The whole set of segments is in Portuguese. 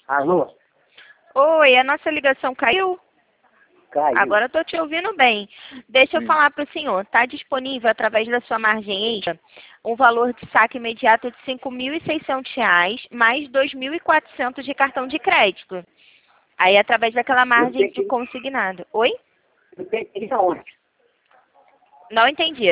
Alô? Oi, a nossa ligação caiu? Caiu. Agora eu estou te ouvindo bem. Deixa eu falar para o senhor. Está disponível através da sua margem extra um valor de saque imediato de R$ 5.600 mais 2.400 de cartão de crédito. Aí através daquela margem de consignado. Oi? Eu tenho que ir aonde? Não entendi.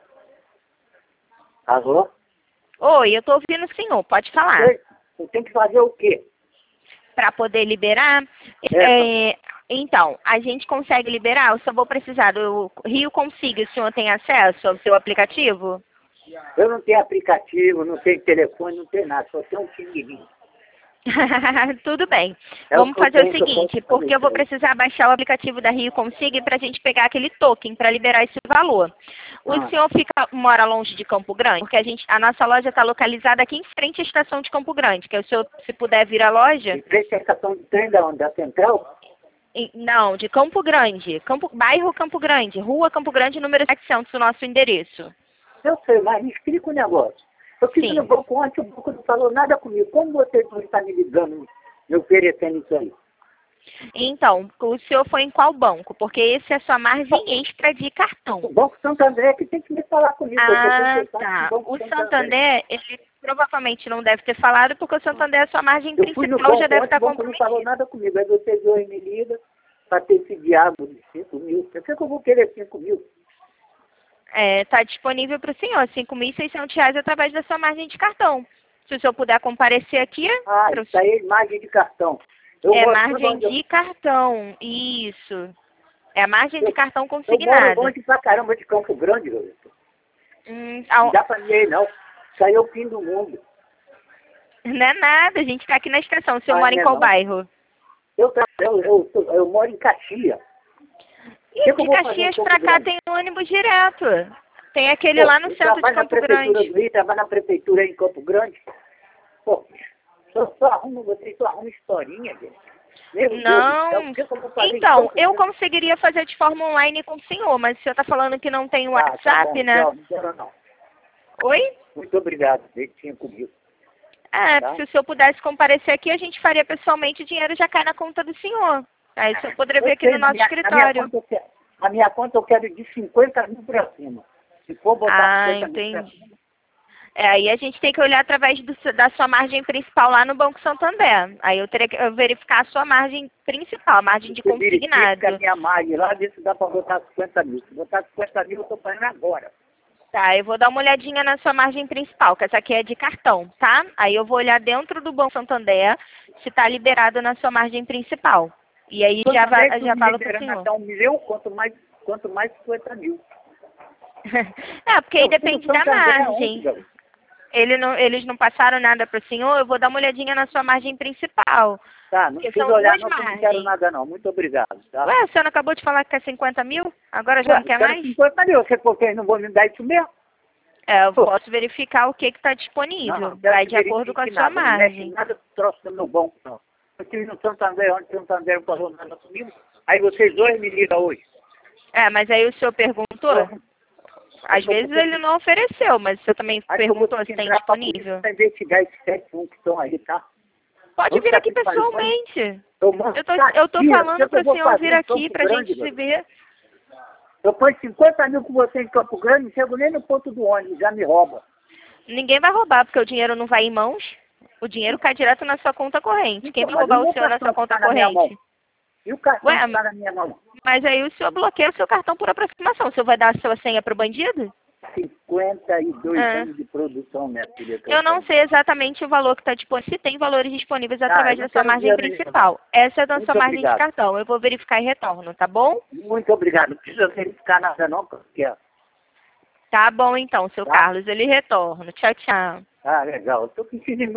Alô? Oi, eu estou ouvindo o senhor. Pode falar. Eu tenho que fazer o quê? Para poder liberar. Então, a gente consegue liberar, eu só vou precisar do Rio Consiga. O senhor tem acesso ao seu aplicativo? Eu não tenho aplicativo, não tenho telefone, não tenho nada, só tenho um tigrinho. Tudo bem. É Vamos o que eu fazer o tenho, que eu seguinte, posso porque fazer eu vou isso aí. precisar baixar o aplicativo da Rio Consiga para a gente pegar aquele token para liberar esse valor. O senhor mora longe de Campo Grande? Porque a nossa loja está localizada aqui em frente à estação de Campo Grande. Que o senhor, se puder vir à loja... Em frente à estação de trem da onde? Da Central? Não, de Campo Grande. Bairro Campo Grande. Rua Campo Grande, número 700, o nosso endereço. Eu sei, mas me explica o negócio. Eu fiz Sim. no banco ontem, o banco não falou nada comigo. Como vocês não estão me ligando, me oferecendo isso aí? Então, o senhor foi em qual banco? Porque esse é a sua margem extra de cartão. O Banco Santander é que tem que me falar comigo. Ah, tá. O Santander, ele provavelmente não deve ter falado, porque o Santander, a sua margem Eu fui no principal banco já deve ontem, estar o banco não falou comprometida. nada comigo. Aí vocês dois me ligam para ter esse diabo de 5 mil. Por que eu vou querer 5 mil? Está disponível para o senhor, R$ 5.600 através da sua margem de cartão. Se o senhor puder comparecer aqui, Ah, isso aí é imagem de cartão. margem de cartão, isso. É a margem de cartão Eu moro consignada. longe pra caramba de Campo Grande, Loreta. Não Não dá pra mim aí, não. Isso aí é o fim do mundo. é nada, a gente está aqui na estação. O senhor mora em Não é qual não. bairro? Eu moro em Caxias. E de Caxias para cá tem um ônibus direto. Tem aquele lá no centro de Campo Grande. Trabalha na prefeitura aí em Campo Grande. Pô, vocês só arrumam historinha, gente. Meu Deus do céu, Não. por que eu vou fazer Então, isso? eu conseguiria fazer de forma online com o senhor, mas o senhor está falando que não tem WhatsApp, tá bom, né? não. Oi? Muito obrigado, deixinho comigo. Se o senhor pudesse comparecer aqui, a gente faria pessoalmente, o dinheiro já cai na conta do senhor. Aí o senhor poderia vir aqui no nosso escritório. A minha conta eu quero de 50 mil para cima. Se for botar 50 mil para Entendi. cima. Aí a gente tem que olhar através da sua margem principal lá no Banco Santander. Aí eu teria que verificar a sua margem principal, a margem de consignado. Verifica a minha margem lá, vê se dá para botar 50 mil. Se botar 50 mil, eu estou fazendo agora. Tá, eu vou dar uma olhadinha na sua margem principal, que essa aqui é de cartão, tá? Aí eu vou olhar dentro do Banco Santander se está liberado na sua margem principal. E aí já falo para o senhor. Até 1 milhão, quanto mais 50 mil. Porque aí depende da margem. Eles não passaram nada para o senhor, eu vou dar uma olhadinha na sua margem principal. Tá, não precisa olhar, não quero nada não. Muito obrigado, tá? Ué, o senhor não acabou de falar que quer 50 mil? Agora já não quer mais? 50 mil, vocês não vão me dar isso mesmo? Eu posso verificar o que está disponível. Vai de acordo com a sua margem. Não nada troço no meu banco, não. Eu estive no Santander, onde o Santander não falou nada comigo. Aí vocês dois me ligam hoje. Mas aí o senhor perguntou? Às vezes ele não ofereceu, mas o senhor também perguntou se tem disponível. Para investigar esses 7 que estão aí, tá? Pode vir aqui pessoalmente. Eu tô falando para o senhor vir aqui para a gente se ver. Eu ponho 50 mil com você em Campo Grande, não chego nem no ponto do ônibus, já me rouba. Ninguém vai roubar, porque o dinheiro não vai em mãos. O dinheiro cai direto na sua conta corrente. Quem vai roubar o senhor na sua conta corrente? E o cartão está na minha mão? Mas aí o senhor bloqueia o seu cartão por aproximação. O senhor vai dar a sua senha para o bandido? 52 anos de produção, minha filha. Eu não sei exatamente o valor que está disponível. Se tem valores disponíveis através da sua margem principal. Essa é da sua margem de cartão. Eu vou verificar e retorno, tá bom? Muito obrigado. Não precisa verificar nada não, porque... Tá bom então, seu Carlos. Ele retorna. Tchau, tchau. Legal. Eu estou pedindo